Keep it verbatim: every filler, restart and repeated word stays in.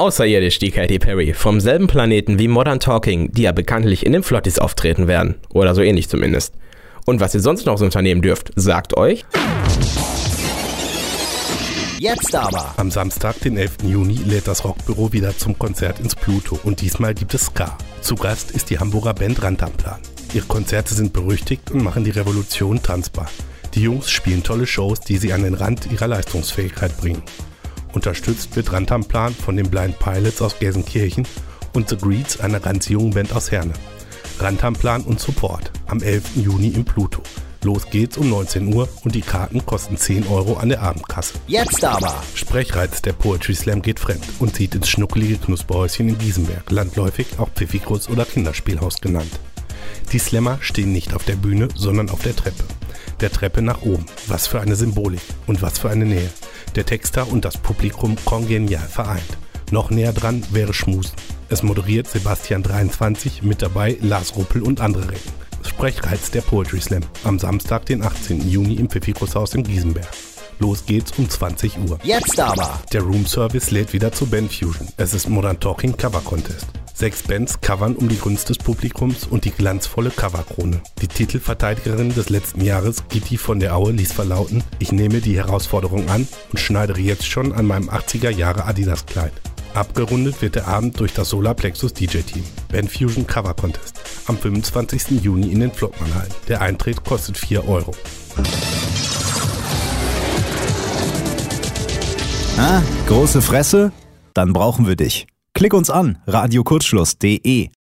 außerirdisch, die Katy Perry. Vom selben Planeten wie Modern Talking, die ja bekanntlich in den Flotties auftreten werden. Oder so ähnlich zumindest. Und was ihr sonst noch so unternehmen dürft, sagt euch... Jetzt aber! Am Samstag, den elften Juni, lädt das Rockbüro wieder zum Konzert ins Pluto und diesmal gibt es Ska. Zu Gast ist die Hamburger Band Rantanplan. Ihre Konzerte sind berüchtigt und machen die Revolution tanzbar. Die Jungs spielen tolle Shows, die sie an den Rand ihrer Leistungsfähigkeit bringen. Unterstützt wird Rantanplan von den Blind Pilots aus Gelsenkirchen und The Greets, einer ganz jungen Band aus Herne. Rantanplan und Support am elften Juni im Pluto. Los geht's um neunzehn Uhr und die Karten kosten zehn Euro an der Abendkasse. Jetzt aber! Sprechreiz der Poetry Slam geht fremd und zieht ins schnuckelige Knusperhäuschen in Giesenberg, landläufig auch Pfiffikus oder Kinderspielhaus genannt. Die Slammer stehen nicht auf der Bühne, sondern auf der Treppe. Der Treppe nach oben. Was für eine Symbolik und was für eine Nähe. Der Texter und das Publikum kongenial vereint. Noch näher dran wäre Schmusen. Es moderiert Sebastian dreiundzwanzig, mit dabei Lars Ruppel und andere Recken. Sprechreiz der Poetry Slam am Samstag, den achtzehnten Juni im Pfiffikushaus in Giesenberg. Los geht's um zwanzig Uhr. Jetzt aber! Der Room Service lädt wieder zur Bandfusion. Es ist Modern Talking Cover Contest. Sechs Bands covern um die Gunst des Publikums und die glanzvolle Coverkrone. Die Titelverteidigerin des letzten Jahres, Gitti von der Aue, ließ verlauten: Ich nehme die Herausforderung an und schneidere jetzt schon an meinem achtziger Jahre Adidas-Kleid. Abgerundet wird der Abend durch das Solarplexus D J-Team. Bandfusion Cover Contest. Am fünfundzwanzigsten Juni in den Flottmannhallen. Der Eintritt kostet vier Euro. Ah, große Fresse? Dann brauchen wir dich. Klick uns an, radio kurzschluss punkt de.